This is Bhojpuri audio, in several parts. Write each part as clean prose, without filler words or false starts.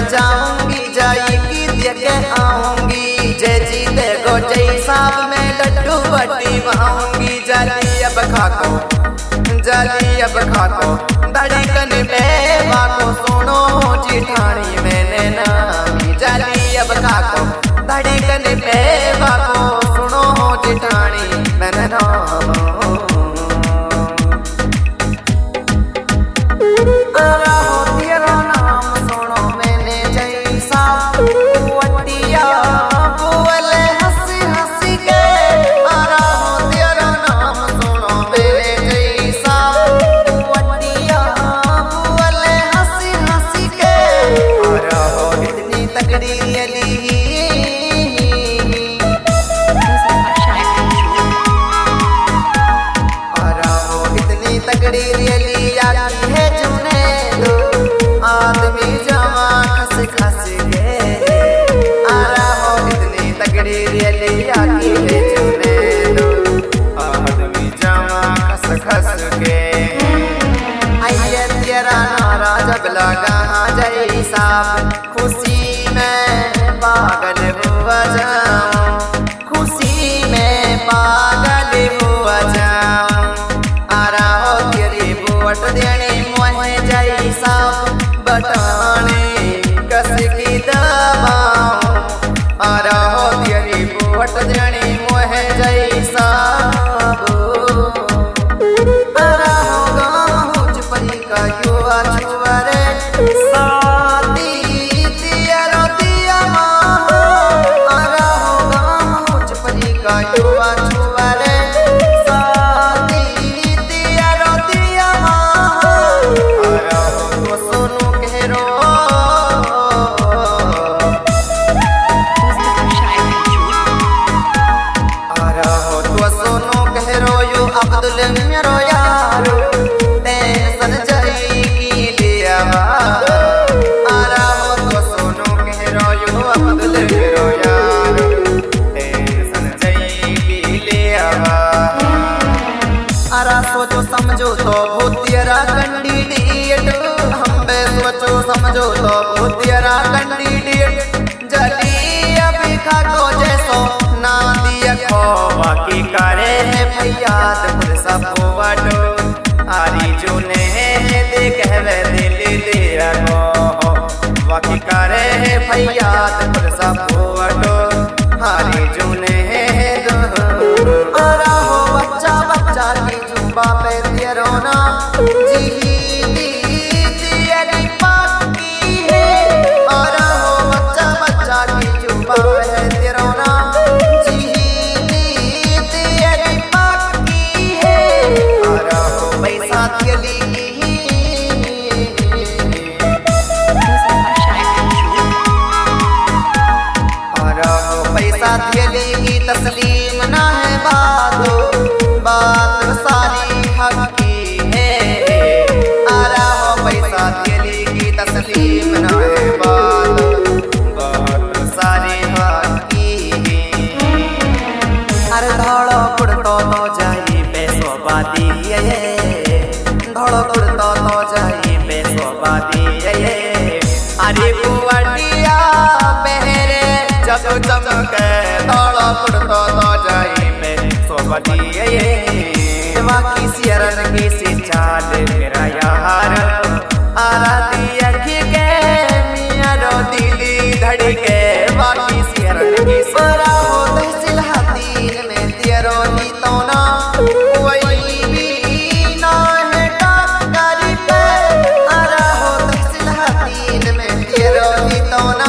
जाऊंगी जाएगी देखे आऊंगी जय जीते को जय साहब में लड्डू बटी माऊंगी जाली अब खाको धड़कन में बाको सुनो जिठानी मैंने नामी जाली अब खाको धड़कन में बाको सुनो जिठानी मैंने नाम जय साहब खुशी में पागल हुआ जाऊं खुशी में पागल हुआ जाऊं आ रहा तेरी वोट देने मोहे जय साहब बटाने कस की दबाऊं आ रहा तेरी वोट देने मोहे जय साहब आ रहा गाँव परी का युवा छुआरे अब्दुल मेरो यारो टेंशन जाएगी लिया आ रहा हो तो सोनू कह रो यो अब्दुल मेरो यारो टेंशन जाएगी लिया अरा सोचो समझो तो भूतियरा कैंडिडेट हम बे सोचो समझो तो भूतियरा कैंडिडेट जली अभी खाको जैसो ना दिया खो बाकी करे है फैयाद पुरसा पोवाडो आरी जो ने देख वे दिल ले गो बाकी करे है फैयाद पुरसा पोवाडो आरी जो ने दो आरा हो बच्चा बच्चा की जुबा पे तेरो ना जी तेरी पाकी है आरा हो बच्चा बच्चा की जुबा पे तेरो ना तस्लीम ना है बात सारी हक की है आ रहा हो पैसा दिली की तस्लीम ना है बात सारी हक की है अरे धड़ो कुड़तो तो जाई पैसो बादी धड़ो कुड़तो तो जाई पैसो बादी अरे बुआटिया पहरे जब चमके धड़ो कुड़तो तो जाई में सोबती बाकी सियरन की सी चाल मेरा यार आराती अखी के मिया रो दिली धड़के बाकी सियरन की सरा हो तहसील हाथीन में तेरो ही तो ना कोई भी ना है टक्करी पे आरा हो तहसील हाथीन में तेरो ही तो ना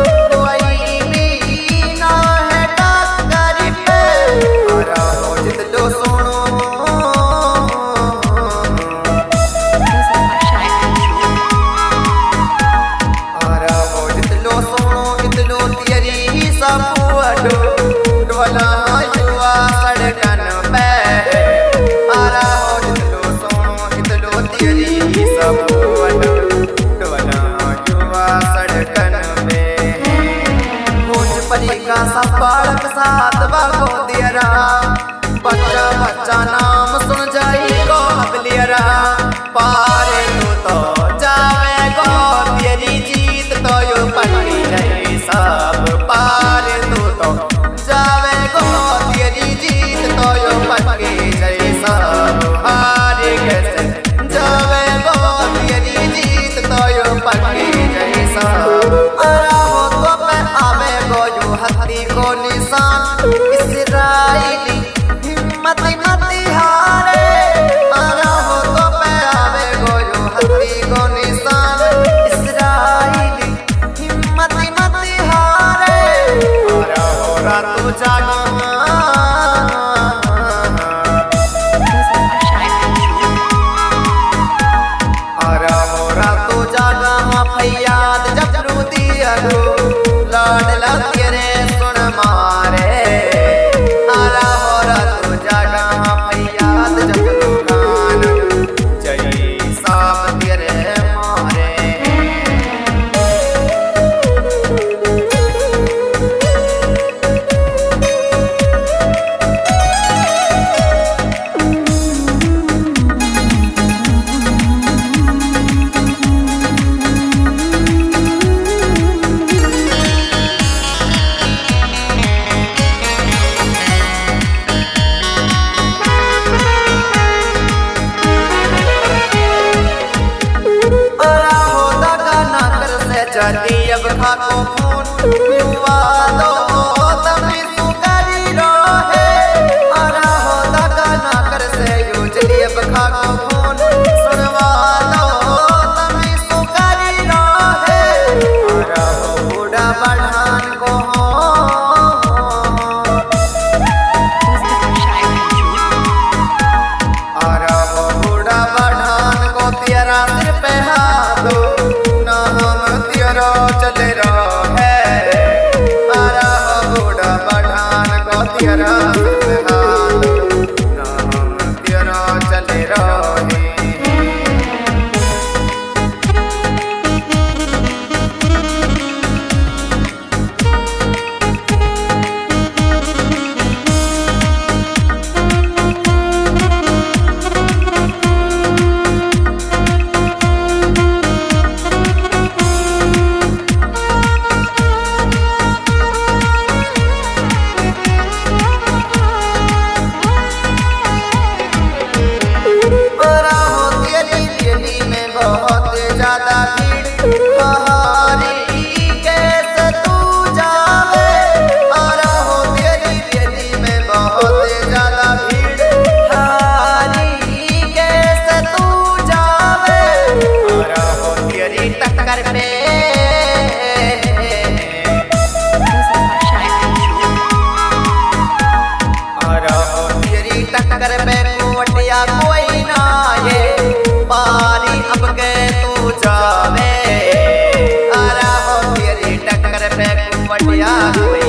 सब बालक साथ बागो दियरा बच्चा बच्चा नाम सुन जाई को हबलियरा पारे तो जावे गो तेरी जीत तो यो जल्दी अब खाको खून युवा दो तभी सुकारी रहे अरा हो दगा ना कर से युजली अब खाको खून सुनवा दो तभी सुकारी रहे अरा हो बूढ़ा बढ़ान को अरा हो बूढ़ा बढ़ान को तेरा सिर पे हाथ दो ना हम तेरा चले रहे अरा हो बूढ़ा बढ़ान को तेरा सिर पे हाथ दो ना हम तेरा चले रहे बहुत ज्यादा भीड़ पहाड़ी कैसे तू जावे अरा हो तेरी बेटी में बहुत ज्यादा भीड़ पहाड़ी कैसे तू जावे अरा हो तेरी टक्कर पे अरा हो तेरी टक्कर पे कुवटिया कोई ना ये पारी अब के तू जावे अरा हो तेरी टक्कर पे कुवटिया